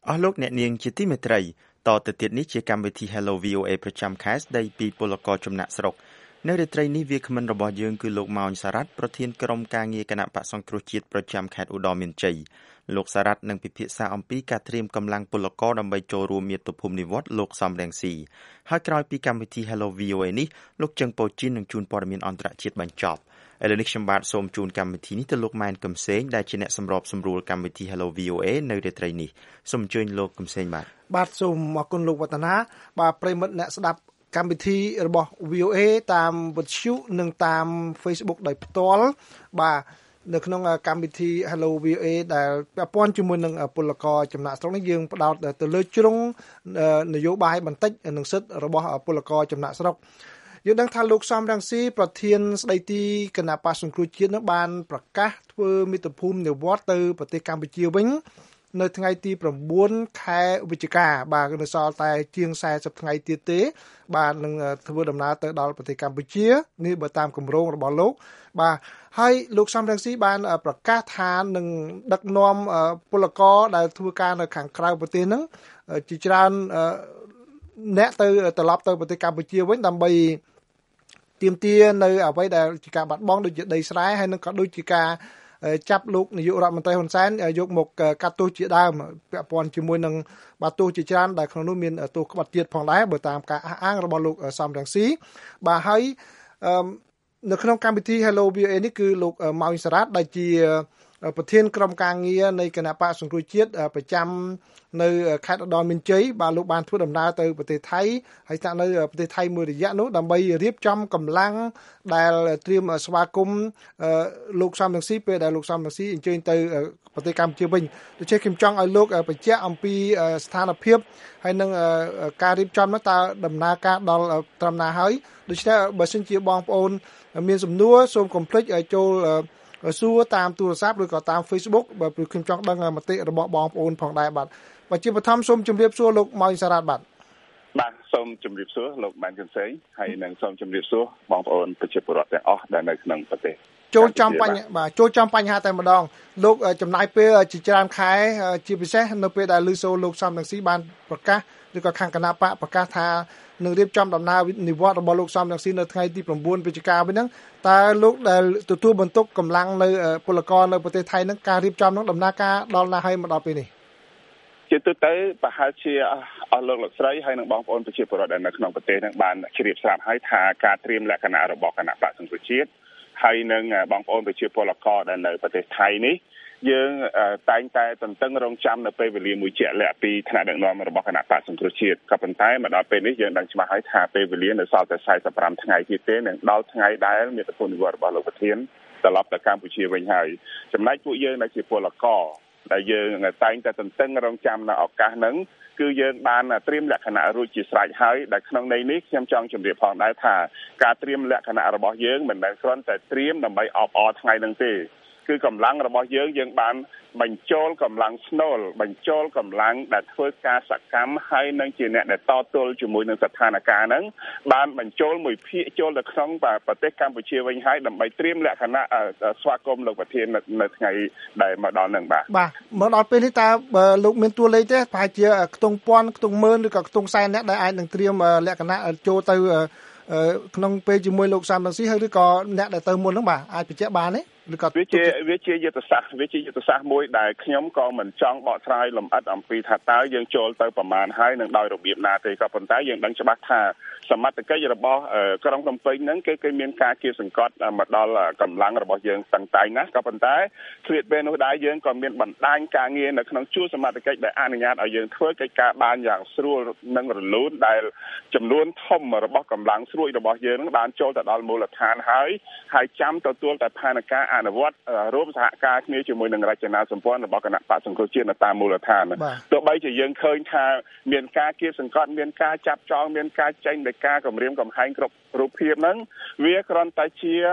អស់លោកអ្នកនាងជាទីមេត្រីតទៅទៀតនេះជាកម្មវិធី Hello VOA ប្រចាំខែស្ដីពីពលករចំណាក់ស្រុកនៅរាត្រីនេះវាគ្មិនរបស់យើងគឺលោកម៉ោងសារ៉ាត់ប្រធានក្រុមការងារគណៈបក្សសង្គ្រោះជាតិប្រចាំខេត្តឧត្តរមានជ័យលោកសារ៉ាត់នឹងពិភាក្សាអំពីការត្រៀមកម្លាំងពលករដើម្បីចូលរួមមាតុភូមិនិវត្តន៍លោកសំរងស៊ីហើយក្រោយពីកម្មវិធី Hello VOA នេះលោកជឹងប៉ូជីននឹងជួនព័ត៌មានអន្តរជាតិបញ្ចប់ឥឡូវនេះខ្ញុំបាទសូមជូនកម្មវិធីនេះទៅលោកម៉ែនកំសែងដែលជាអ្នកសម្របសម្រួលកម្មវិធី Hello VOA នៅរាត្រីនេះសូមអញ្ជើញលោកកំសែងបាទសូមអរគុណលោកវឌ្ឍនាបាទប្រិមិត្តអ្នកស្ដាប់កម្មវិធីរបស់ VOA តាមវិទ្យុនិងតាម Facebook ដោយផ្ទាល់បាទនៅក្នុងកម្មវិធី Hello VOA ដែលពាក់ព័ន្ធជាមួយនឹងពលករចំណាក់ស្រុកនេះយើងផ្ដោតទៅលើជ្រុងនយោបាយបន្តិចនិងសិទ្ធិរបស់ពលករចំណាក់ស្រុកយើងដឹងថាលោកសំរងស៊ីប្រធានស្ដីទីគណៈបក្សសង្គ្រោះជាតិនឹងបានប្រកាសធ្វើមាតុភូមិនិវត្តន៍ទៅប្រទេសកម្ពុជាវិញនៅថ្ងៃទី9ខែវិច្ឆិកាបាទនៅសល់តែជាង40ថ្ងៃទៀតទេបាទនឹងធ្វើដំណើរទៅដល់ប្រទេសកម្ពុជានេះបើតាមគម្រោងរបស់លោកបាទហើយលោកសំរងស៊ីបានប្រកាសថានឹងដឹកនាំពលករដែលធ្វើការនៅខាងក្រៅប្រទេសហ្នឹងជាច្រើនអ្នកទៅត្រឡប់ទៅប្រទេសកម្ពុជាវិញដើម្បីទាមទារនៅអ្វីដែលជាការបាត់បង់ដូចជាដីស្រែហើយនឹងក៏ដូចជាការចាប់លោកនាយករដ្ឋមន្ត្រីហ៊ុនសែនយកមកកាត់ទោសជាដើមពាក់ព័ន្ធជាមួយនឹងបាត់ទោសជាច្រើនដែលក្នុងនោះមានទោសក្បត់ជាតិផងដែរបើតាមការអះអាងរបស់លោកសំរងស៊ីបាទហើយនៅក្នុងកម្មវិធី Hello VOA នេះគឺលោកម៉ោងសារ៉ាត់ដែលជាប្រធានក្រុមការងារនៃគណៈបក្សសង្គ្រោះជាតិប្រចាំនៅខេត្តឧត្តរមានជ័យបាទលោកបានធ្វើដំណើរទៅប្រទេសថៃហើយស្នាក់នៅប្រទេសថៃមួយរយៈនោះដើម្បីរៀបចំកម្លាំងដែលត្រៀមស្វាគមន៍លោកសំរងស៊ីពេលដែលលោកសំរងស៊ីអញ្ជើញទៅប្រទេសកម្ពុជាវិញដូច្នេះខ្ញុំចង់ឲ្យលោកបញ្ជាក់អំពីស្ថានភាពហើយនឹងការរៀបចំនោះតើដំណើរការដល់ត្រឹមណាហើយដូច្នេះបើសិនជាបងប្អូនមានសំណួរសូមកុំភ្លេចចូលសួរតាមទូរស័ព្ទឬក៏តាម Facebook បើខ្ញុំចង់ដឹងមតិរបស់បងប្អូនផងដែរបាទជាបឋមសូមជម្រាបសួរលោកម៉ោងសារ៉ាត់បាទសូមជម្រាបសួរលោកបានកន្សែងហើយនឹងសូមជម្រាបសួរបងប្អូនប្រជាពលរដ្ឋទាំងអស់ដែលនៅក្នុងប្រទេសចូលចំបញ្ហាតែម្ដងលោកចំណាយពេលជាច្រើនខែជាពិសេសនៅពេលដែលឮសូរលោកសំរងស៊ីបានប្រកាសឬក៏ខាងគណៈបកប្រកាសថានឹងរៀបចំដំណើរនិវត្តន៍របស់លោកសំរងស៊ីនៅថ្ងៃទី9វិច្ឆិកាវិញហ្នឹងតើលោកដែលទទួលបន្ទុកកម្លាំងនៅពលករនៅប្រទេសថៃហ្នឹងការរៀបចំហ្នឹងដំណើរការដល់ណាហើយមកដល់ពេលនេះជាទូទៅប្រហែលជាអស់លោកស្រីហើយនិងបងប្អូនប្រជាពលរដ្ឋដែលនៅក្នុងប្រទេសហ្នឹងបានជ្រាបស្រាប់ហើយថាការត្រៀមលក្ខណៈរបស់គណៈបក្សសង្គ្រោះជាតិហើយនឹងបងប្អូនប្រជាពលករដែលនៅប្រទេសថៃនេះយើងតែងតែទន្ទឹងរង់ចាំនៅពេលវេលាមួយជាក់លាក់ពីថ្នាក់ដឹកនាំរបស់គណៈបក្សសង្គ្រោះជាតិក៏ប៉ុន្តែមកដល់ពេលនេះយើងដឹងច្បាស់ហើយថាពេលវេលានៅសល់តែ45ថ្ងៃទៀតទេនឹងដល់ថ្ងៃដែលមាតុភូមិនិវត្តន៍របស់លោកប្រធានត្រឡប់ទៅកម្ពុជាវិញហើយចំណែកពួកយើងដែលជាពលករដែលយើងតែងតែទន្ទឹងរង់ចាំនៅឱកាសហ្នឹងគឺយើងបានត្រៀមលក្ខណៈរួចជាស្រេចហើយដែលក្នុងន័យនេះខ្ញុំចង់ជម្រាបផងដែរថាការត្រៀមលក្ខណៈរបស់យើងមិនមែនគ្រាន់តែត្រៀមដើម្បីអបអរថ្ងៃហ្នឹងទេគឺកម្លាំងរបស់យើងបានបញ្ចូលកម្លាំងស្នូលបញ្ចូលកម្លាំងដែលធ្វើការសកម្មហើយនឹងជាអ្នកដែលតទល់ជាមួយនឹងស្ថានភាពហ្នឹងបានបញ្ចូលមួយភាគចូលទៅក្នុងប្រទេសកម្ពុជាវិញហើយដើម្បីត្រៀមលក្ខណៈស្វាគមន៍លោកប្រធាននៅថ្ងៃដែលមកដល់ហ្នឹងបាទមកដល់ពេលនេះតើបើលោកមានតួលេខទេប្រហែលជាខ្ទង់ពាន់ខ្ទង់ម៉ឺនឬក៏ខ្ទង់សែនអ្នកដែលអាចនឹងត្រៀមលក្ខណៈចូលទៅក្នុងពេលជាមួយលោកសំរងស៊ីហើយឬក៏អ្នកដែលទៅមុនហ្នឹងបាទអាចបញ្ជាក់បានទេឬក៏វាជាយុទ្ធសាស្ត្រមួយដែលខ្ញុំក៏មិនចង់បកស្រាយលម្អិតអំពីថាតើយើងចូលទៅប្រមាណហើយនឹងដោយរបៀបណាទេក៏ប៉ុន្តែយើងដឹងច្បាស់ថាសមត្ថកិច្ចរបស់ក្រុងភ្នំពេញហ្នឹងគេមានការគៀបសង្កត់មកដល់កម្លាំងរបស់យើងតាំងតែណាក៏ប៉ុន្តែគ្រាពេលនោះដែរយើងក៏មានបណ្ដាញការងារនៅក្នុងជួរសមត្ថកិច្ចដែលអនុញ្ញាតឲ្យយើងធ្វើកិច្ចការបានយ៉ាងស្រួលនិងរលូនដែលចំនួនធំរបស់កម្លាំងស្រួយរបស់យើងនឹងបានចូលទៅដល់មូលដ្ឋានហើយចាំទទួលតែផែនការអនុវត្តរួមសហការគ្នាជាមួយនឹងរចនាសម្ព័ន្ធរបស់គណៈបក្សសង្គ្រោះជាតិនៅតាមមូលដ្ឋានទោះបីជាយើងឃើញថាមានការគៀបសង្កត់មានការចាប់ចងមានការចេញដោយការគម្រាមកំហែងគ្រប់រូបភាពហ្នឹងវាគ្រាន់តែជា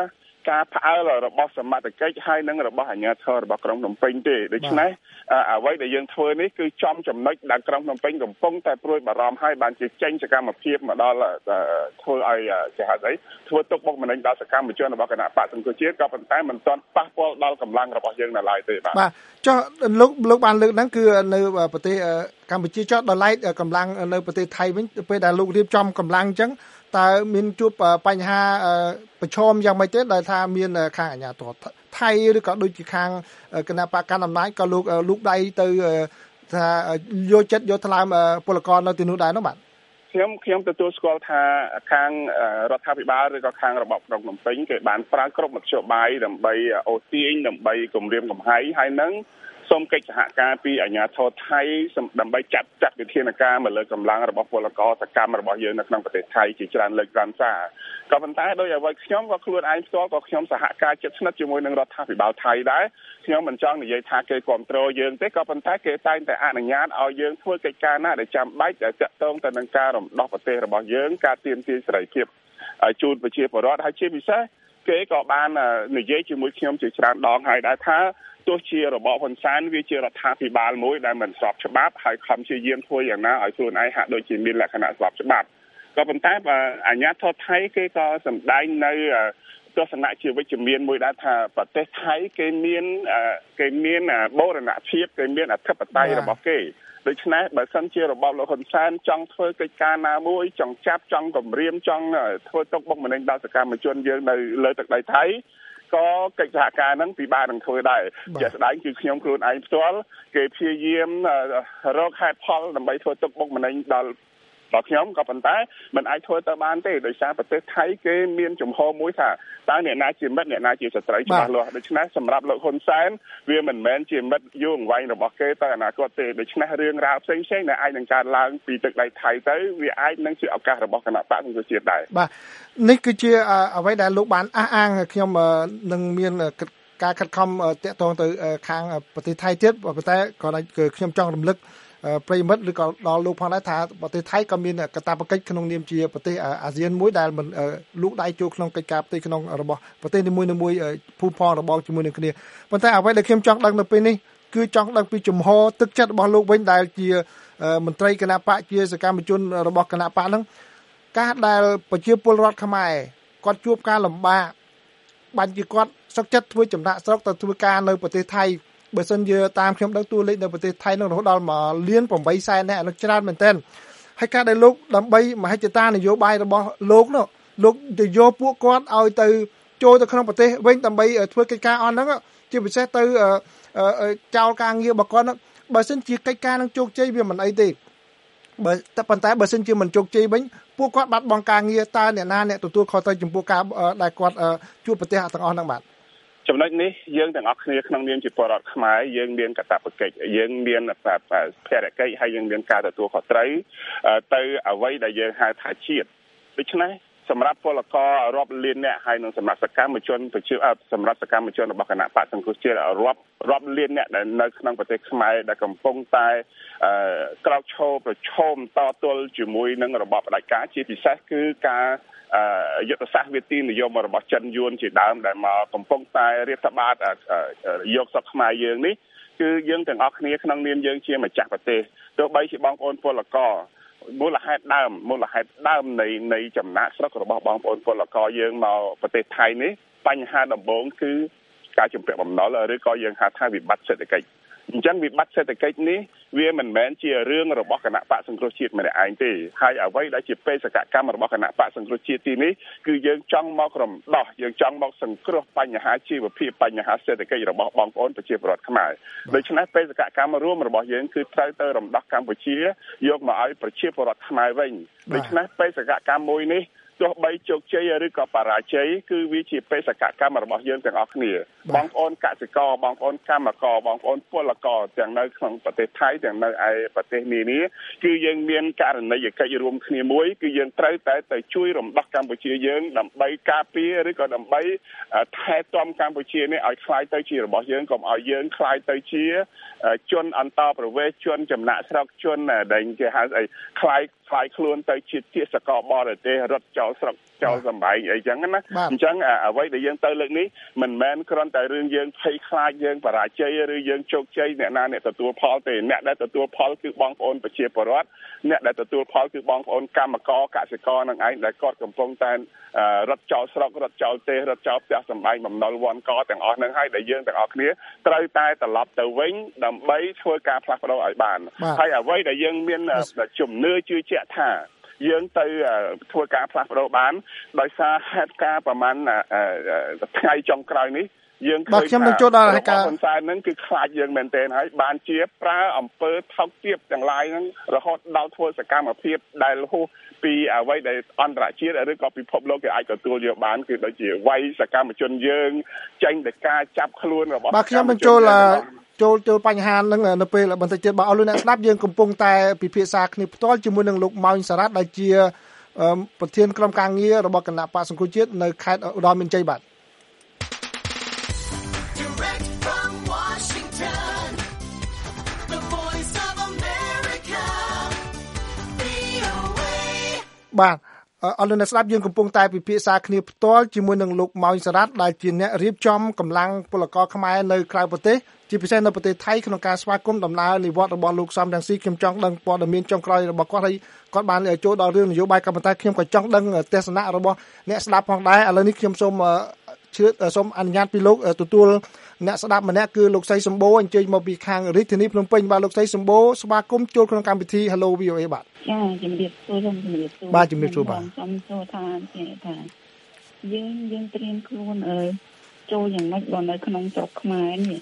ការផ្អើលរបស់សមត្ថកិច្ចហើយនឹងរបស់អាជ្ញាធររបស់ក្រុងភ្នំពេញទេដូច្នេះអ្វីដែលយើងធ្វើនេះគឺចំចំណុចដែលក្រុងភ្នំពេញកំពុងតែព្រួយបារម្ភហើយបានជាចេញសកម្មភាពមកដល់ធ្វើឲ្យគេហៅអីធ្វើទុកបុកម្នេញដល់សកម្មជនរបស់គណៈបកសង្គ្រោះជាតិក៏ប៉ុន្តែមិនទាន់ប៉ះពាល់ដល់កម្លាំងរបស់យើងនៅឡើយទេបាទចុះលោកបានលើកហ្នឹងគឺនៅប្រទេសកម្ពុជាចុះដល់ឡែកកម្លាំងនៅប្រទេសថៃវិញពេលដែលលោករៀបចំកម្លាំងអញ្ចឹងតើមានជួបបញ្ហាប្រឈមយ៉ាងម៉េចទេដែលថាមានខាងអាជ្ញាធរថៃឬក៏ដូចជាខាងគណៈបកកណ្ដាលអំណាចក៏លោកដៃទៅថាយកចិត្តយកថ្លើមពលករនៅទីនោះដែរនោះបាទខ្ញុំទទួលស្គាល់ថាខាងរដ្ឋាភិបាលឬក៏ខាងរបបក្រុងភ្នំពេញគេបានប្រើគ្រប់មធ្យោបាយដើម្បីអូសទាញដើម្បីគម្រាមកំហែងហើយនឹងសូមកិច្ចសហការពីអាជ្ញាធរថៃដើម្បីចាត់វិធានការមកលើកម្លាំងរបស់ពលករសកម្មរបស់យើងនៅក្នុងប្រទេសថៃជាច្រើនលើកឡើងសារក៏ប៉ុន្តែដោយអ្វីខ្ញុំក៏ខ្លួនឯងផ្ទាល់ក៏ខ្ញុំសហការជិតស្និទ្ធជាមួយនឹងរដ្ឋាភិបាលថៃដែរខ្ញុំមិនចង់និយាយថាគេគ្រប់គ្រងយើងទេក៏ប៉ុន្តែគេតែងតែអនុញ្ញាតឲ្យយើងធ្វើកិច្ចការណាដែលចាំបាច់ដែលទាក់ទងទៅនឹងការរំដោះប្រទេសរបស់យើងការទាមទារសេរីភាពជូនប្រជាពលរដ្ឋហើយជាពិសេសគេក៏បាននិយាយជាមួយខ្ញុំជាច្រើនដងហើយដែរថាទោះជារបបហ៊ុនសែនវាជារដ្ឋាភិបាលមួយដែលមិនស្របច្បាប់ហើយខំព្យាយាមធ្វើយ៉ាងណាឲ្យខ្លួនឯងហាក់ដូចជាមានលក្ខណៈស្របច្បាប់ក៏ប៉ុន្តែអាជ្ញាធរថៃគេក៏សម្ដែងនៅទស្សនៈជាវិជ្ជមានមួយដែរថាប្រទេសថៃគេមានបូរណភាពគេមានអធិបតេយ្យរបស់គេដូច្នេះបើសិនជារបបលោកហ៊ុនសែនចង់ធ្វើកិច្ចការណាមួយចង់ចាប់ចង់គំរាមចង់ធ្វើទុកបុកម្នេញដល់សកម្មជនយើងនៅលើទឹកដីថៃក៏កិច្ចសហការហ្នឹងពិបាកនឹងធ្វើដែរជាក់ស្ដែងគឺខ្ញុំខ្លួនឯងផ្ទាល់គេព្យាយាមរកហេតុផលដើម្បីធ្វើទុកបុកម្នេញដល់ខ្ញុំក៏ប៉ុន្តែมันអាចធ្វើទៅបានទេដោយសារប្រទេសថៃគេមានចំហមួយថាតើអ្នកណាជាមិត្តអ្នកណាជាសត្រូវច្បាស់លាស់ដូច្នេះសម្រាប់លោកហ៊ុនសែនវាមិនមែនជាមិត្តយូរអង្វែងរបស់គេទៅអនាគតទេដូច្នេះរឿងរ៉ាវផ្សេងៗដែលអាចនឹងកើតឡើងពីទឹកដីថៃទៅវាអាចនឹងជាឱកាសរបស់គណៈបកសង្គ្រោះជាតិដែរបាទនេះគឺជាអ្វីដែលលោកបានអះអាងខ្ញុំនឹងមានការខិតខំតាក់ទងទៅខាងប្រទេសថៃទៀតប៉ុន្តែក៏ខ្ញុំចង់រំលឹកប្រិមិត្តឬក៏ដល់លោកផងដែរថាប្រទេសថៃក៏មានកាតព្វកិច្ចក្នុងនាមជាប្រទេសអាស៊ានមួយដែលមិនលោកដៃចូលក្នុងកិច្ចការផ្ទៃក្នុងរបស់ប្រទេសនីមួយៗភូមិផងរបស់ជាមួយនឹងគ្នាប៉ុន្តែអ្វីដែលខ្ញុំចង់ដឹងនៅពេលនេះគឺចង់ដឹងពីជំហរទឹកចិត្តរបស់លោកវិញដែលជាមន្ត្រីគណៈបកជាសកម្មជនរបស់គណៈបកហ្នឹងការដែលប្រជាពលរដ្ឋខ្មែរគាត់ជួបការលំបាកបាញ់ជាគាត់សុខចិត្តធ្វើចំណាក់ស្រុកទៅធ្វើការនៅប្រទេសថៃបើសិនជាតាមខ្ញុំដឹងតួលេខនៅប្រទេសថៃនឹងរហូតដល់1.8 លាននាក់នោះច្រើនមែនទែនហើយការដែលលោកដើម្បីមហិច្ឆតានយោបាយរបស់លោកនោះលោកទៅយកពួកគាត់ឲ្យទៅចូលទៅក្នុងប្រទេសវិញដើម្បីធ្វើកិច្ចការអស់ហ្នឹងជាពិសេសទៅចោលការងាររបស់គាត់បើសិនជាកិច្ចការនឹងជោគជ័យវាមិនអីទេប៉ុន្តែបើសិនជាមិនជោគជ័យវិញពួកគាត់បាត់បង់ការងារតើអ្នកណាអ្នកទទួលខុសត្រូវចំពោះការដែលគាត់ជួបប្រទេសទាំងអស់ហ្នឹងបាទចំណុចនេះយើងទាំងអស់គ្នាក្នុងនាមជាពលរដ្ឋខ្មែរយើងមានកាតព្វកិច្ចយើងមានភារកិច្ចហើយយើងមានការទទួលខុសត្រូវទៅអ្វីដែលយើងហៅថាជាតិដូច្នេះសម្រាប់ពលកររាប់លានអ្នកហើយនឹងសម្រាប់សកម្មជនសម្រាប់សកម្មជនរបស់គណៈបកសង្គ្រោះជាតិរាប់លានអ្នកដែលនៅក្នុងប្រទេសខ្មែរដែលកំពុងតែក្រោកឈរប្រឈមតទល់ជាមួយនឹងរបបផ្ដាច់ការជាពិសេសគឺការយុទ្ធសាស្ត្រវិទីនិយមរបស់ចិនយួនជាដើមដែលមកកំពុងតែរាតត្បាតយកស្រុកខ្មែរយើងនេះគឺយើងទាំងអស់គ្នាក្នុងនាមយើងជាម្ចាស់ប្រទេសទោះបីជាបងប្អូនពលករមូលហេតុដើមនៃចំណាក់ស្រុករបស់បងប្អូនពលករយើងមកប្រទេសថៃនេះបញ្ហាដំបូងគឺការជំពាក់បំណុលឬក៏យើងហៅថាវិបត្តិសេដ្ឋកិច្ចអញ្ចឹងវិបត្តិសេដ្ឋកិច្ចនេះវាមិនមែនជារឿងរបស់គណៈបកសង្គ្រោះជាតិម្នាក់ឯងទេហើយអ្វីដែលជាបេសកកម្មរបស់គណៈបកសង្គ្រោះជាតិទីនេះគឺយើងចង់មករំដោះយើងចង់មកសង្គ្រោះបញ្ហាជីវភាពបញ្ហាសេដ្ឋកិច្ចរបស់បងប្អូនប្រជាពលរដ្ឋខ្មែរដូច្នេះបេសកកម្មរួមរបស់យើងគឺត្រូវទៅរំដោះកម្ពុជាយកមកឲ្យប្រជាពលរដ្ឋខ្មែរវិញដូច្នេះបេសកកម្មមួយនេះទោះបីជោគជ័យឬក៏បរាជ័យគឺវាជាបេសកកម្មរបស់យើងទាំងអស់គ្នាបងប្អូនកសិករបងប្អូនកម្មករបងប្អូនពលករទាំងនៅក្នុងប្រទេសថៃទាំងនៅឯប្រទេសនានាគឺយើងមានករណីយកិច្ចរួមគ្នាមួយគឺយើងត្រូវតែទៅជួយរំដោះកម្ពុជាយើងដើម្បីការពារឬក៏ដើម្បីថែទាំកម្ពុជានេះឲ្យคล้ายទៅជារបស់យើងកុំឲ្យយើងคล้ายទៅជាជនអន្តរប្រវេសន៍ជនចំណាក់ស្រុកជនដែលគេហៅអីคล้ายខ្លាយខ្លួនទៅជាសកលបរទេសរត់ចោលស្រុកចោលសម្បែងអីចឹងណាអញ្ចឹងអ្វីដែលយើងទៅលើកនេះមិនមែនគ្រាន់តែរឿងយើងភ័យខ្លាចយើងបរាជ័យឬយើងជោគជ័យអ្នកណាអ្នកទទួលផលទេអ្នកដែលទទួលផលគឺបងប្អូនប្រជាពលរដ្ឋអ្នកដែលទទួលផលគឺបងប្អូនកម្មករកសិករនឹងឯងដែលគាត់កំពុងតែរត់ចោលស្រុករត់ចោលផ្ទះរត់ចោលផ្ទះសម្បែងបំណុលវ័នកទាំងអស់ហ្នឹងហើយដែលយើងទាំងអស់គ្នាត្រូវតែត្រឡប់ទៅវិញដើម្បីធ្វើការផ្លាស់ប្ដូរឲ្យបានហើយអ្វីដែលយើងមានជំនឿជឿជាក់ថាយើងទៅធ្វើការផ្លាស់ប្ដូរបានដោយសារហេតុការណ៍ប្រហែលថ្ងៃចុងក្រោយនេះយើងឃើញថាខ្ញុំនឹងចូលដល់ហេតុការណ៍ហ៊ុនសែនហ្នឹងគឺខ្លាចយើងមែនទែនហើយបានជាប្រើអំពើថោកទាបទាំងឡាយហ្នឹងរហូតដល់ធ្វើសកម្មភាពដែលហួសពីអ្វីដែលអន្តរជាតិឬក៏ពិភពលោកគេអាចទទួលយកបានគឺដូចជាវាយសកម្មជនយើងចេញទៅការចាប់ខ្លួនរបស់ខ្ញុំនឹងចូលបញ្ហាហ្នឹងនៅពេលបន្តិចទៀតបើអស់លោកអ្នកស្ដាប់យើងកំពុងតែពិភាក្សាគ្នាផ្ទាល់ជាមួយនឹងលោកម៉ោញសារ៉ាត់ដែលជាប្រធានក្រុមការងាររបស់គណៈបកសង្គ្រោះជាតិនៅខេត្តឧត្តរមានជ័យបាទបាទអរលោកអ្នកស្ដាប់យើងកំពុងតែពិភាក្សាគ្នាផ្ទាល់ជាមួយនឹងលោកម៉ោញសារ៉ាត់ដែលជាអ្នករៀបចំកម្លាំងពលករខ្មែរនៅក្រៅប្រទេសជាពិសេសនៅប្រទេសថៃក្នុងការស្វាគមន៍ដំណើរនិវត្តន៍របស់លោកសំរងស៊ីខ្ញុំចង់ដឹងព័ត៌មានចុងក្រោយរបស់គាត់ហើយគាត់បានចូលដល់រឿងនយោបាយក៏ប៉ុន្តែខ្ញុំក៏ចង់ដឹងទស្សនៈរបស់អ្នកស្ដាប់ផងដែរឥឡូវនេះខ្ញុំសូមអនុញ្ញាតពីលោកទទួលអ្នកស្ដាប់ម្នាក់គឺលោកស្រីសម្បូរអញ្ជើញមកពីខាងរាជធានីភ្នំពេញបាទលោកស្រីសម្បូរស្វាគមន៍ចូលក្នុងកម្មវិធី Hello VOA បាទចាជំរាបសួរបាទជំរាបសួរបាទខ្ញុំសួរថាយើងត្រៀមខ្លួនចូលយ៉ាងម៉េចបើនៅក្នុងស្រុកខ្មែរនេះ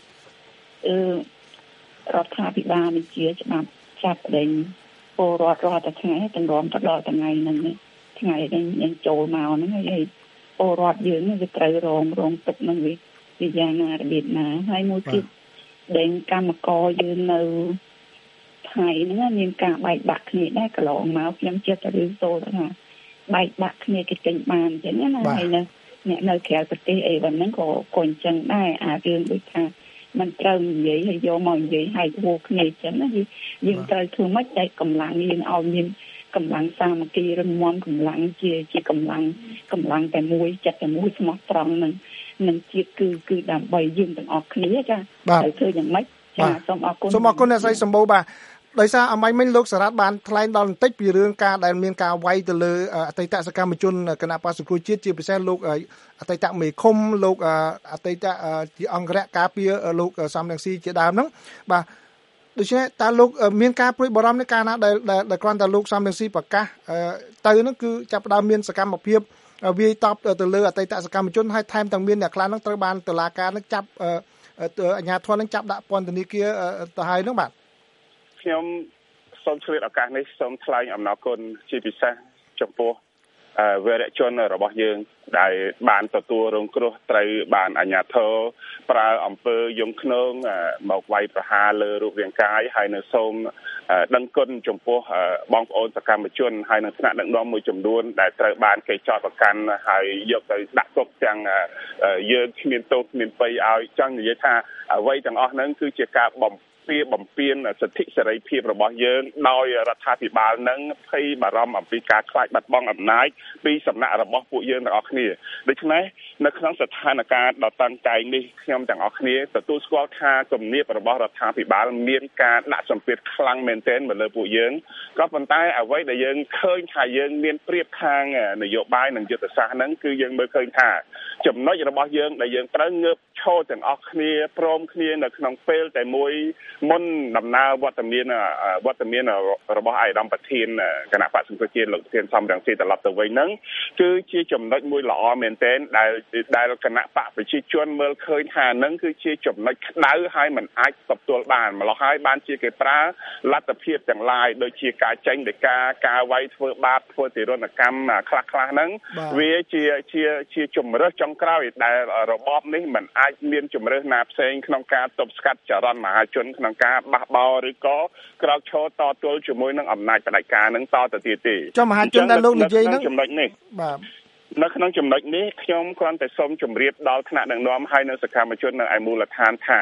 រដ្ឋាភិបាលវិជាច្បាប់ចាប់ដេញពលរដ្ឋរាល់តែថ្ងៃទាំងរំទៅដល់ថ្ងៃហ្នឹងថ្ងៃដែលយើងចូលមកហ្នឹងហើយពលរដ្ឋយើងវាត្រូវរងទុកនឹងវាយ៉ាងណារបៀបណាហើយមួយទៀតដែលកម្មករយើងនៅថៃហ្នឹងមានការបែកបាក់គ្នាដែរកន្លងមកខ្ញុំជិតតែរឿងសូត្រថាបែកបាក់គ្នាគេចេញបានអញ្ចឹងណាហើយអ្នកនៅក្រៅប្រទេសអីហ្នឹងក៏អញ្ចឹងដែរអារឿងដូចថាมันត្រូវនិយាយហើយយកមកនិយាយឲ្យហួគ្នាអញ្ចឹងណាយើងត្រូវធ្វើម៉េចតែកម្លាំងយើងឲ្យមានកម្លាំងសាមគ្គីរឹងមាំកម្លាំងជាកម្លាំងតែមួយចិត្តតែមួយស្មោះត្រង់នឹងជាតិគឺដើម្បីយើងទាំងអស់គ្នាចាត្រូវធ្វើយ៉ាងម៉េចចាសូមអរគុណអ្នកស្រីសម្បូរបាទដោយសារអមាញ់មិញលោកសារ៉ាត់បានថ្លែងដល់បន្តិចពីរឿងការដែលមានការវាយទៅលើអតីតសកម្មជនគណៈបក្សសង្គ្រោះជាតិជាពិសេសលោកអតីតមេឃុំលោកអតីតជាអង្គរៈការពារលោកសំរងស៊ីជាដើមហ្នឹងបាទដូច្នេះតើលោកមានការព្រួយបារម្ភនៃការណាដែលគ្រាន់តែលោកសំរងស៊ីប្រកាសទៅហ្នឹងគឺចាប់ផ្ដើមមានសកម្មភាពវាយតប់ទៅលើអតីតសកម្មជនហើយថែមទាំងមានអ្នកខ្លះហ្នឹងត្រូវបានតុលាការហ្នឹងចាប់អាជ្ញាធរហ្នឹងចាប់ដាក់ពន្ធនាគារទៅហើយហ្នឹងបាទខ្ញុំសូមឆ្លៀតឱកាសនេះសូមថ្លែងអំណរគុណជាពិសេសចំពោះវេរៈជនរបស់យើងដែលបានទទួលរងគ្រោះត្រូវបានអាជ្ញាធរប្រើអំពើយំខ្នងមកវាយប្រហារលើរូបរាងកាយហើយនៅសូមដឹងគុណចំពោះបងប្អូនសកម្មជនហើយនៅថ្នាក់ដឹកនាំមួយចំនួនដែលត្រូវបានគេចោទប្រកាន់ហើយយកទៅដាក់គុកទាំងយើងគ្មានទោសគ្មានពៃឲ្យចង់និយាយថាអ្វីទាំងអស់ហ្នឹងគឺជាការបំពេញសិទ្ធិសេរីភាពរបស់យើងដោយរដ្ឋាភិបាលនឹងភ័យបារម្ភអំពីការខ្លាចបាត់បង់អំណាចពីសំណាក់របស់ពួកយើងទាំងអស់គ្នាដូច្នេះនៅក្នុងស្ថានភាពដ៏តានតឹងនេះខ្ញុំទាំងអស់គ្នាទទួលស្គាល់ថាគំនាបរបស់រដ្ឋាភិបាលមានការដាក់សម្ពាធខ្លាំងមែនទែនមកលើពួកយើងក៏ប៉ុន្តែអ្វីដែលយើងឃើញថាយើងមានប្រៀបខាងនយោបាយនិងយុទ្ធសាស្ត្រហ្នឹងគឺយើងមើលឃើញថាចំណុចរបស់យើងដែលយើងត្រូវងើបឈរទាំងអស់គ្នាព្រមគ្នានៅក្នុងពេលតែមួយមុនដំណើរវត្តមានរបស់អាយដាមប្រធានគណៈបក្សសង្គ្រោះជាតិលោកធានសំរងស៊ីត្រឡប់ទៅវិញហ្នឹងគឺជាចំណុចមួយល្អមែនទែនដែលគណៈបកប្រជាជនមើលឃើញថាហ្នឹងគឺជាចំណុចក្តៅហើយมันអាចទទួលបានម្ល៉េះហើយបានជាគេប្រើលទ្ធភាពទាំងឡាយដូចជាការចេញដោយការវាយធ្វើបាបធ្វើទារុណកម្មខ្លះហ្នឹងវាជាជំរើសចុងក្រោយដែលរបបនេះมันអាចមានជំរើសណាផ្សេងក្នុងការទប់ស្កាត់ចរន្តមហាជនក្នុងការបះបោរឬក៏ក្រោកឈរតទល់ជាមួយនឹងអំណាចផ្ដាច់ការនឹងតទៅទៀតទេចុះមហាជនដែលលោកនិយាយហ្នឹងចំណុចនេះបាទនៅក្នុងចំណុចនេះខ្ញុំគ្រាន់តែសូមជម្រាបដល់ថ្នាក់ដឹកនាំហើយនៅសកម្មជននៅឯមូលដ្ឋានថា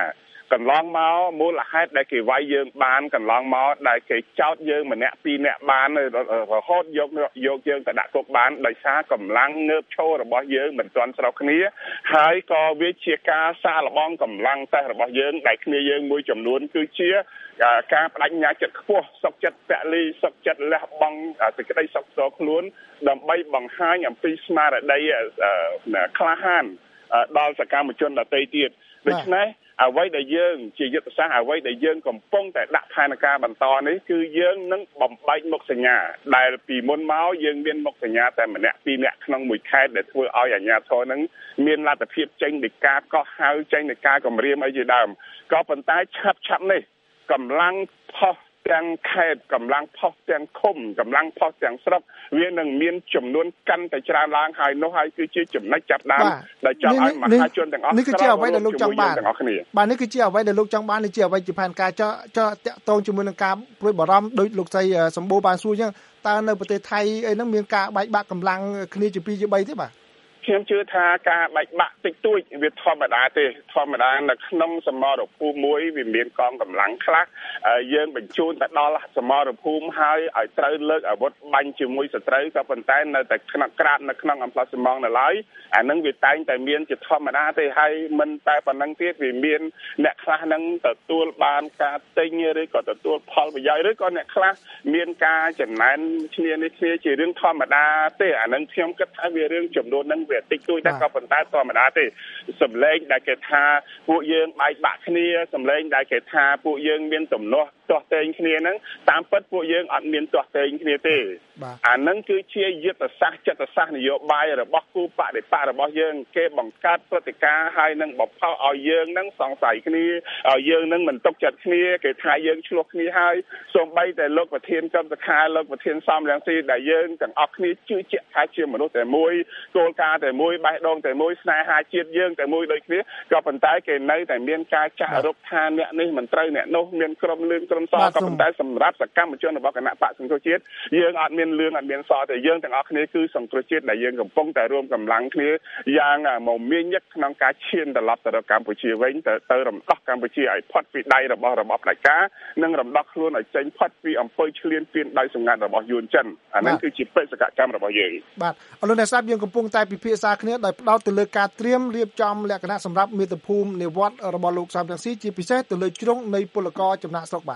កន្លងមកមូលហេតុដែលគេវាយយើងបានកន្លងមកដែលគេចោទយើងម្នាក់ពីរនាក់បានរហូតយកយើងទៅដាក់គុកបានដោយសារកម្លាំងងើបឈររបស់យើងមិនទាន់ស្របគ្នាហើយក៏វាជាការសាកល្បងកម្លាំងតេស្តរបស់យើងដែលគ្នាយើងមួយចំនួនគឺជាការបដិញ្ញាចិត្តខ្ពស់សុខចិត្តពលីសុខចិត្តលះបង់សេចក្តីសុខស្រួលខ្លួនដើម្បីបង្ហាញអំពីស្មារតីក្លាហានដល់សកម្មជនដទៃទៀតដូច្នេះអ្វីដែលយើងជាយុទ្ធសាស្ត្រអ្វីដែលយើងកំពុងតែដាក់ផែនការបន្តនេះគឺយើងនឹងបំបែកមុខសញ្ញាដែលពីមុនមកយើងមានមុខសញ្ញាតែម្នាក់ពីរនាក់ក្នុងមួយខេត្តដែលធ្វើឲ្យអាជ្ញាធរនឹងមានលទ្ធភាពចេញនៃការកោះហៅចេញនៃការគម្រាមអីជាដើមក៏ប៉ុន្តែឆាប់នេះកម្លាំងផុសទាំងខេត្តកម្លាំងផុសទាំងឃុំកម្លាំងផុសទាំងស្រុកវានឹងមានចំនួនកាន់តែច្រើនឡើងហើយនោះហើយគឺជាចំណុចចាប់ដើមដែលចង់ឲ្យមហាជនទាំងអស់នេះគឺជាអ្វីដែលលោកចង់បានបាទនេះគឺជាអ្វីដែលលោកចង់បាននេះជាអ្វីជាផែនការចតាក់ទងជាមួយនឹងការព្រួយបារម្ភដោយលោកស្រីសម្បូរបានសួរអញ្ចឹងតើនៅប្រទេសថៃអីហ្នឹងមានការបែកបាក់កម្លាំងគ្នាជា2ជា3ទេបាទខ្ញុំជឿថាការបែកបាក់តិចតួចវាធម្មតាទេធម្មតានៅក្នុងសមរភូមិមួយវាមានកងកម្លាំងខ្លះយើងបញ្ជូនទៅដល់សមរភូមិហើយឲ្យត្រូវលើកអាវុធបាញ់ជាមួយសត្រូវក៏ប៉ុន្តែនៅតែខ្នក់ក្រាតនៅក្នុងអំឡុងសំងនៅឡើយអានឹងវាតែងតែមានជាធម្មតាទេហើយមិនតែប៉ុណ្ណឹងទៀតវាមានអ្នកខ្លះនឹងទទួលបានការទិញឬក៏ទទួលផលប្រយោជន៍ឬក៏អ្នកខ្លះមានការចំណែនគ្នានេះគ្នាជារឿងធម្មតាទេអានឹងខ្ញុំគិតថាវារឿងចំនួននឹងវាតិចតួចតែក៏ប៉ុន្តែធម្មតាទេសម្លេងដែលគេថាពួកយើងបែកបាក់គ្នាសម្លេងដែលគេថាពួកយើងមានទំនាស់ទាស់ទែងគ្នាហ្នឹងតាមពិតពួកយើងអត់មានទាស់ទែងគ្នាទេអាហ្នឹងគឺជាយុទ្ធសាស្ត្រចិត្តសាស្ត្រនយោបាយរបស់គូបដិបត្តិរបស់យើងគេបង្កើតព្រឹត្តិការណ៍ហើយនឹងបំផុសឲ្យយើងហ្នឹងសង្ស័យគ្នាឲ្យយើងហ្នឹងមិនទុកចិត្តគ្នាគេថាយើងឆ្លោះគ្នាហើយសូម្បីតែលោកប្រធានកម្មសខាលោកប្រធានសំរងស៊ីដែលយើងទាំងអស់គ្នាជឿជាក់ថាជាមនុស្សតែមួយគោលការណ៍តែមួយបេះដូងតែមួយស្នេហាជាតិយើងតែមួយដូចគ្នាក៏ប៉ុន្តែគេនៅតែមានការចាក់រុកថាអ្នកនេះមិនត្រូវអ្នកនោះមានក្រុមលឿនក្រុមសក៏ប៉ុន្តែសម្រាប់សកម្មជនរបស់គណៈបកសង្គ្រោះជាតិយើងអត់មានលឿនអត់មានសតែយើងទាំងអស់គ្នាគឺសង្គ្រោះជាតិដែលយើងកំពុងតែរួមកម្លាំងគ្នាយ៉ាងមមាញឹកក្នុងការឈានត្រឡប់ទៅរកកម្ពុជាវិញទៅរំដោះកម្ពុជាឲ្យផុតពីដៃរបស់របបផ្ដាច់ការនិងរំដោះខ្លួនឲ្យចេញផុតពីអំពើឈ្លានពានដោយសម្ងាត់របស់យួនចិនអានេះគឺជាបេសកកម្មរបស់យើងបាទអរលោកអ្នកស្ដាប់យើងកំពុងតែពិភាក្សាគ្នាដោយផ្ដោតទៅលើការត្រៀមរៀបចំលក្ខណៈសម្រាប់មាតុភូមិនិវត្តរបស់លោកសំរងស៊ីជាពិសេសទៅលើជ្រុងនៃពលករចំណាក់ស្រុកបាទ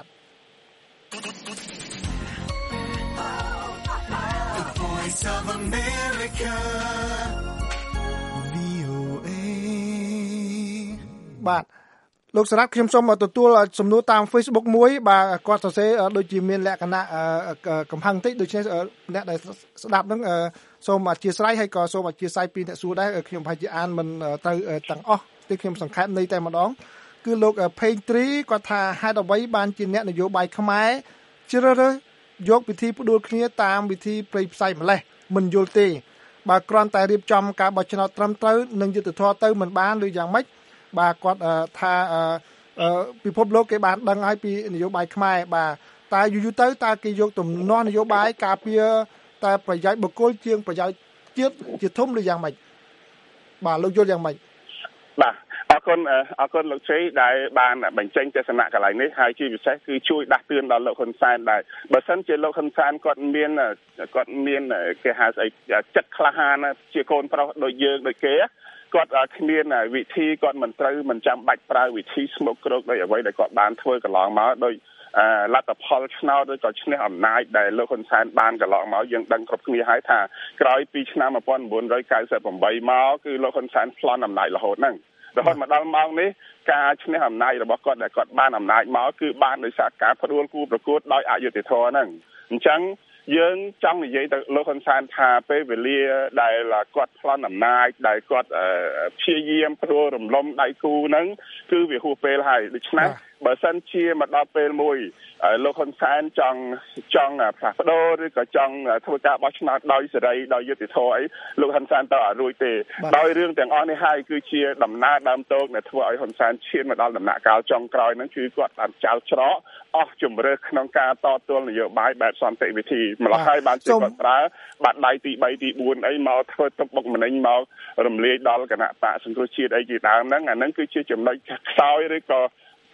បាទលោកសារ៉ាត់ខ្ញុំសូមទទួលសំណួរតាម Facebook មួយបាទគាត់សរសេរដូចជាមានលក្ខណៈកំហឹងតិចដូច្នេះអ្នកដែលស្ដាប់នឹងសូមអធិស្ឋានហើយក៏សូមអធិស្ឋានពីអ្នកសួរដែរខ្ញុំប្រហែលជាអានមិនត្រូវទាំងអស់ទេខ្ញុំសង្ខេបន័យតែម្ដងគឺលោកផេងត្រីគាត់ថាហេតុអ្វីបានជាអ្នកនយោបាយខ្មែរជ្រើសរើសយកពិធីផ្ដួលគ្នាតាមវិធីព្រៃផ្សៃម្លេះមិនយល់ទេបើគ្រាន់តែរៀបចំការបោះឆ្នោតត្រឹមត្រូវនិងយុត្តិធម៌ទៅមិនបានឬយ៉ាងម៉េចបាទគាត់ថាពិភពលោកគេបានដឹងហើយពីនយោបាយខ្មែរបាទតែយូរទៅតើគេយកទំនាស់នយោបាយការពារតែប្រយោជន៍បុគ្គលជាងប្រយោជន៍ជាតិជាធំឬយ៉ាងម៉េចបាទលោកយល់យ៉ាងម៉េចបាទអរគុណលោកជ័យដែលបានបញ្ចេញទស្សនៈកន្លែងនេះហើយជាពិសេសគឺជួយដាស់តឿនដល់លោកហ៊ុនសែនដែរបើសិនជាលោកហ៊ុនសែនគាត់មានគេហៅស្អីចិត្តក្លាហានជាកូនប្រុសដូចយើងដូចគេគាត់គ្មានវិធីគាត់មិនចាំបាច់ប្រើវិធីស្មុគគ្រោកដោយអ្វីដែលគាត់បានធ្វើកន្លងមកដោយលទ្ធផលឆ្នោតឬក៏ឈ្នះអំណាចដែលលោកហ៊ុនសែនបានកន្លងមកយើងដឹងគ្រប់គ្នាហើយថាក្រោយពីឆ្នាំ1998មកគឺលោកហ៊ុនសែនប្លន់អំណាចរហូតហ្នឹងរហូតមកដល់ម៉ោងនេះការឈ្នះអំណាចរបស់គាត់ដែលគាត់បានអំណាចមកគឺបានដោយសារការផ្ដួលគូប្រកួតដោយអយុត្តិធម៌ហ្នឹងអញ្ចឹងយើងចង់និយាយទៅលោកហ៊ុនសែនថាពេលវេលាដែលគាត់ប្លន់អំណាចដែលគាត់ព្យាយាមផ្ដួលរំលំដៃគូហ្នឹងគឺវាហួសពេលហើយដូច្នេះបើសិនជាមកដល់ពេលមួយលោកហ៊ុនសែនចង់ផ្លាស់ប្ដូរឬក៏ចង់ធ្វើការបោះឆ្នោតដោយសេរីដោយយុត្តិធម៌អីលោកហ៊ុនសែនទៅអត់រួចទេដោយរឿងទាំងអស់នេះហើយគឺជាដំណើរដើមតោកដែលធ្វើឲ្យហ៊ុនសែនឈានមកដល់ដំណាក់កាលចុងក្រោយហ្នឹងគឺគាត់បានចោលច្រកអស់ជំរឿក្នុងការតទល់នយោបាយបែបសន្តិវិធីម្ល៉េះហើយបានជាគាត់ប្រើបាត់ដៃទី3ទី4អីមកធ្វើទុកបុកម្នេញមករំលាយដល់គណៈបកសង្គ្រោះជាតិអីជាដើមហ្នឹងអាហ្នឹងគឺជាចំណុចខ្សោយឬក៏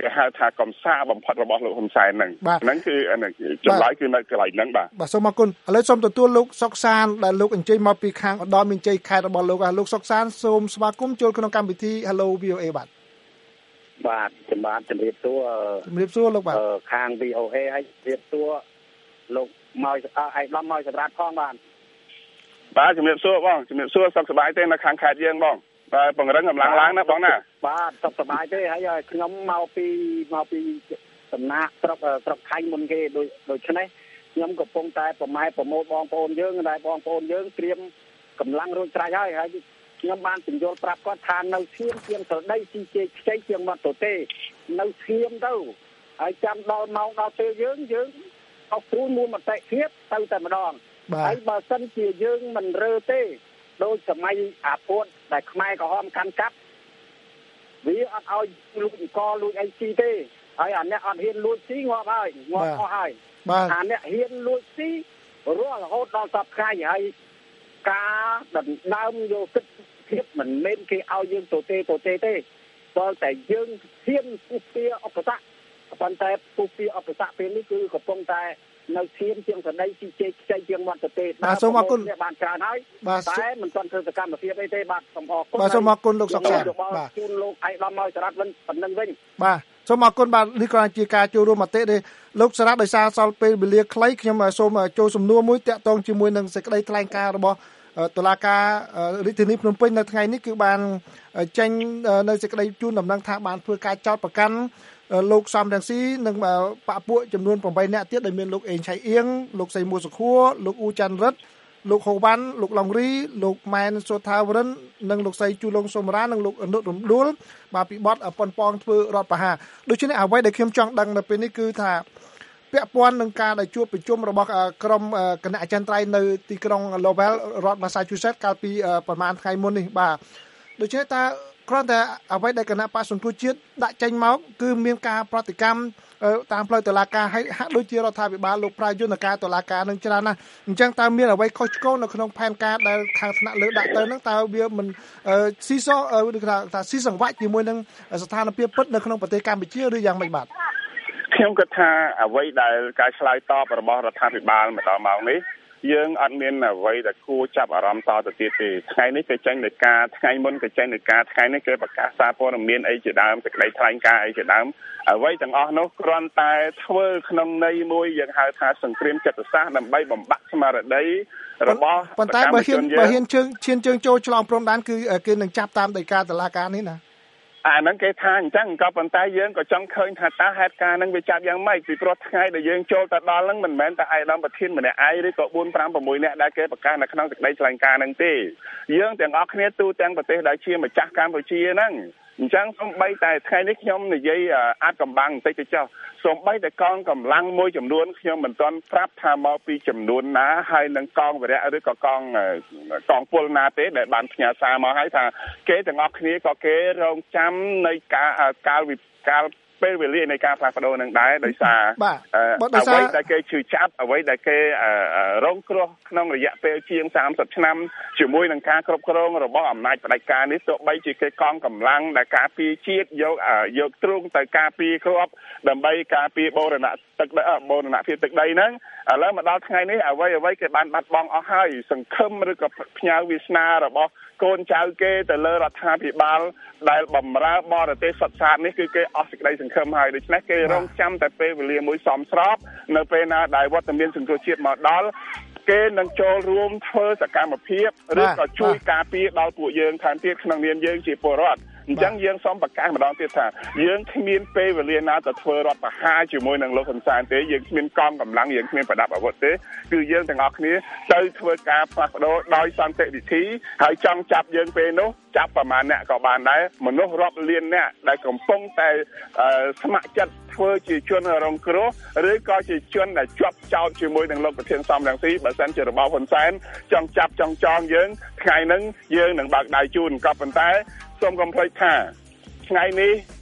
គេហៅថាកំសាបំផុតរបស់លោកហ៊ុនសែនហ្នឹងគឺចម្លើយគឺនៅកន្លែងហ្នឹងបាទសូមអរគុណឥឡូវសូមទទួលលោកសុកសានដែលលោកអញ្ជើញមកពីខាងឧត្តរមានជ័យខេត្តរបស់លោកសុកសានសូមស្វាគមន៍ចូលក្នុងកម្មវិធី Hello VOA បាទជំរាបសួរលោកបាទខាង VOA ហើយជំរាបសួរលោកមកឯកឧត្តមមកសម្រាប់ផងបាទជំរាបសួរបងជំរាបសួរសុខសប្បាយទេនៅខាងខេត្តយើងបងបាទពង្រឹងកម្លាំងឡើងណាបងណាបាទសុខសប្បាយទេហើយខ្ញុំមកពីសំណាក់ស្រុកខៃមុនគេដូច្នេះខ្ញុំកំពុងតែប្រមូលបងប្អូនយើងដែលបងប្អូនយើងត្រៀមកម្លាំងរួចស្រេចហើយខ្ញុំបានបញ្យល់ប្រាប់គាត់ថានៅឈាមជាងស្រដីស៊ីជេខ្ចីជាងមាត់ទៅទេនៅឈាមទៅហើយចាំដល់ម៉ោងដល់ពេលយើងអត់ព្រួយមួយមតិភាពទៅតែម្ដងហើយបើសិនជាយើងមិនរើទេដោយសម័យអាពុតដែលខ្មែរក្រហមកាន់កាប់វាអត់ឲ្យលួចអង្គលួចអីស៊ីទេហើយអាអ្នកអត់ហ៊ានលួចស៊ីងាប់អស់ហើយអាអ្នកហ៊ានលួចស៊ីរហូតដល់សពថ្ងៃហើយការដណ្ដើមយកទឹកភាពមិនមែនគេឲ្យយើងទៅទេទេព្រោះតែយើងហ៊ានពុះពីអបតៈប៉ុន្តែពុះពីអបតៈពេលនេះគឺកំពុងតែនៅឈាមជាងស្ដីស៊ីជេខ្ចីជាងមាត់ទៅទេសូមអរគុណបានច្រើនហើយតែមិនទាន់ធ្វើសកម្មភាពអីទេបាទសូមអរគុណសូមអរគុណលោកសុកសានបាទជូនលោកឯកឧត្តមមកសារ៉ាត់វិញប៉ុណ្្នឹងវិញបាទសូមអរគុណបាទនេះគ្រាន់ជាការចូលរួមមតិទេលោកសារ៉ាត់ដោយសារសល់ពេលវេលាខ្លីខ្ញុំសូមចូលសំណួរមួយតាក់ទងជាមួយនឹងសេចក្តីថ្លែងការណ៍របស់តុលាការរាជធានីភ្នំពេញនៅថ្ងៃនេះគឺបានចេញនៅសេចក្តីជូនដំណឹងថាបានធ្វើការចោទប្រកាន់លោកសំរងស៊ីនិងបពពួកចំនួន8នាក់ទៀតដែលមានលោកអេងឆៃអៀងលោកសីមួសុខួរលោកអ៊ូចាន់រិទ្ធលោកហូវ៉ាន់លោកឡុងរីលោកម៉ែនសូថាវរិននិងលោកសីជូឡុងសូមរ៉ានិងលោកអនុរំដួលបាទពីបទប៉ុនប៉ងធ្វើរដ្ឋប្រហារដូច្នេះអ្វីដែលខ្ញុំចង់ដឹងនៅពេលនេះគឺថាពាក់ព័ន្ធនឹងការដែលជួបប្រជុំរបស់ក្រុមគណៈអចិន្ត្រៃយ៍នៅទីក្រុង Lowell រដ្ឋ Massachusetts កាលពីប្រហែលថ្ងៃមុននេះបាទដូច្នេះតើគ្រាន់តែអ្វីដែលគណៈបក្សសង្គ្រោះជាតិដាក់ចេញមកគឺមានការប្រតិកម្មតាមផ្លូវតុលាការហើយហាក់ដូចជារដ្ឋាភិបាលលោកប្រើយន្តការតុលាការនឹងច្រើនណាស់អញ្ចឹងតើមានអ្វីខុសឆ្គងនៅក្នុងផែនការដែលខាងថ្នាក់លើដាក់ទៅនឹងតើវាមិនស៊ីសឬថាស៊ីសង្វាក់ជាមួយនឹងស្ថានភាពពិតនៅក្នុងប្រទេសកម្ពុជាឬយ៉ាងម៉េចបាទខ្ញុំគិតថាអ្វីដែលការឆ្លើយតបរបស់រដ្ឋាភិបាលមកដល់ម៉ោងនេះយើងអត់មានអ្វីដែលគួរចាប់អារម្មណ៍តទៅទៀតទេថ្ងៃនេះគេចេញដោយការថ្ងៃមុនគេចេញដោយការថ្ងៃនេះគេប្រកាសសារព័ត៌មានអីជាដើមសេចក្តីថ្លែងការណ៍អីជាដើមអ្វីទាំងអស់នោះគ្រាន់តែធ្វើក្នុងន័យមួយយើងហៅថាសង្គ្រាមចិត្តសាស្ត្រដើម្បីបំបាក់ស្មារតីរបស់ប៉ុន្តែបើហ៊ានឈានជើងចូលឆ្លងព្រំដែនគឺគេនឹងចាប់តាមដោយការតុលាការនេះណាអាហ្នឹងគេថាអញ្ចឹងក៏ប៉ុន្តែយើងក៏ចង់ឃើញថាតើហេតុការណ៍ហ្នឹងវាចាប់យ៉ាងម៉េចពីព្រោះថ្ងៃដែលយើងចូលទៅដល់ហ្នឹងមិនមែនតែឯកឧត្តមប្រធានម្នាក់ឯងឬក៏4 5 6នាក់ដែលគេប្រកាសនៅក្នុងសេចក្តីថ្លែងការណ៍ហ្នឹងទេយើងទាំងអស់គ្នាទូទាំងប្រទេសដែលជាម្ចាស់កម្ពុជាហ្នឹងអញ្ចឹងសូម្បីតែថ្ងៃនេះខ្ញុំនិយាយអាចកំបាំងបន្តិចទៅចុះសូម្បីតែកងកម្លាំងមួយចំនួនខ្ញុំមិនទាន់ប្រាប់ថាមកពីចំនួនណាហើយនឹងកងវរៈឬក៏កងពលណាទេដែលបានផ្ញើសារមកឲ្យថាគេទាំងអស់គ្នាក៏គេរងចាំនៃការពេលវេលានៃការផ្លាស់ប្ដូរនឹងដែរដោយសារអ្វីដែលគេជឿចាប់អ្វីដែលគេរងគ្រោះក្នុងរយៈពេលជាង30ឆ្នាំជាមួយនឹងការគ្រប់គ្រងរបស់អំណាចផ្ដាច់ការនេះទោះបីជាគេកងកម្លាំងដែលការពារជាតិយកទ្រូងទៅការពារគ្រាប់ដើម្បីការពារបូរណភាពទឹកដីហ្នឹងឥឡូវមកដល់ថ្ងៃនេះអ្វីគេបានបាត់បង់អស់ហើយសង្ឃឹមឬក៏ផ្ញើវាសនារបស់កូនចៅគេទៅលើរដ្ឋាភិបាលដែលបំរើបរទេសសុទ្ធសាធនេះគឺគេអស់សេចក្តីសង្ឃឹមហើយដូច្នេះគេរងចាំតែពេលវេលាមួយសមស្របនៅពេលណាដែលវត្តមានសង្គ្រោះជាតិមកដល់គេនឹងចូលរួមធ្វើសកម្មភាពឬក៏ជួយការពារដល់ពួកយើងថែមទៀតក្នុងនាមយើងជាពលរដ្ឋអញ្ចឹងយើងសូមប្រកាសម្ដងទៀតថាយើងគ្មានពេលវេលាណាទៅធ្វើរដ្ឋប្រហារជាមួយនឹងលោកហ៊ុនសែនទេយើងគ្មានកងកម្លាំងយើងគ្មានប្រដាប់អាវុធទេគឺយើងទាំងអស់គ្នាទៅធ្វើការផ្លាស់ប្ដូរដោយសន្តិវិធីហើយចង់ចាប់យើងពេលនោះចាប់ប្រមាណអ្នកក៏បានដែរមនុស្សរាប់លានអ្នកដែលកំពុងតែស្ម័គ្រចិត្តធ្វើជាជនរងគ្រោះឬក៏ជាជនដែលជាប់ចោទជាមួយនឹងលោកប្រធានសំរងស៊ីបើសិនជារបបហ៊ុនសែនចង់ចាប់ចង់ចងយើងថ្ងៃហ្នឹងយើងនឹងបើកដៃជូនក៏ប៉ុន្តែសូមកុំភ្លេចថាថ្ងៃនេះ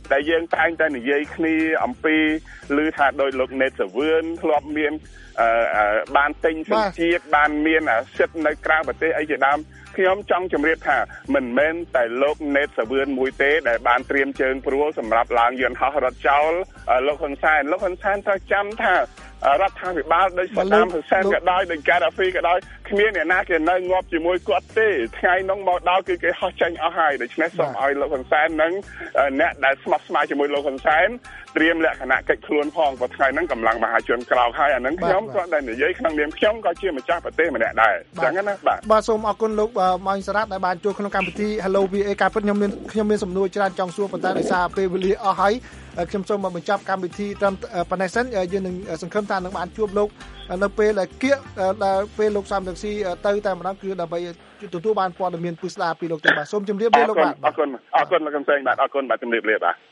ដែលយើងតែងតែនិយាយគ្នាអំពីឮថាដោយលោកណេតសាវឿនធ្លាប់មានបានទិញសញ្ជាតិបានមានសិទ្ធិនៅក្រៅប្រទេសអីជាដើមខ្ញុំចង់ជម្រាបថាមិនមែនតែលោកណេតសាវឿនមួយទេដែលបានត្រៀមជើងព្រួលសម្រាប់ឡើងយន្តហោះរត់ចោលលោកហ៊ុនសែនត្រូវចាំថារដ្ឋាភិបាលដោយសាដាមហ៊ុនសែនក៏ដោយដោយកាដាហ្វីក៏ដោយគ្មានអ្នកណាគេនៅងាប់ជាមួយគាត់ទេថ្ងៃនោះមកដល់គឺគេហោះចេញអស់ហើយដូច្នេះសូមឲ្យលោកហ៊ុនសែននិងអ្នកដែលស្មោះស្ម័គ្រជាមួយលោកហ៊ុនសែនត្រៀមលក្ខណៈកិច្ចខ្លួនផងព្រោះថ្ងៃហ្នឹងកម្លាំងមហាជនក្រោកហើយអាហ្នឹងខ្ញុំក៏ដែលនិយាយក្នុងនាមខ្ញុំក៏ជាម្ចាស់ប្រទេសម្នាក់ដែរអញ្ចឹងណាបាទសូមអរគុណលោកម៉ោងសារ៉ាត់ដែលបានចូលក្នុងកម្មវិធី Hello VA ការពិតខ្ញុំមានសំណួរច្រើនចង់សួរប៉ុន្តែដោយសារពេលវេលាអស់ហើយខ្ញុំសូមបញ្ចប់កម្មវិធីត្រឹមប៉ុណ្ណេះសិនយើងនឹងសង្ឃឹមថានឹងបានជួបលោកនៅពេលដែលពេលលោកសំរងស៊ីទៅតែម្ដងគឺដើម្បីទទួលបានព័ត៌មានពិស្ដារពីលោកទៅបាទសូមជម្រាបលាលោកបាទអរគុណលោកកំសែងបាទអរគុណបាទជម្រាបលាបាទ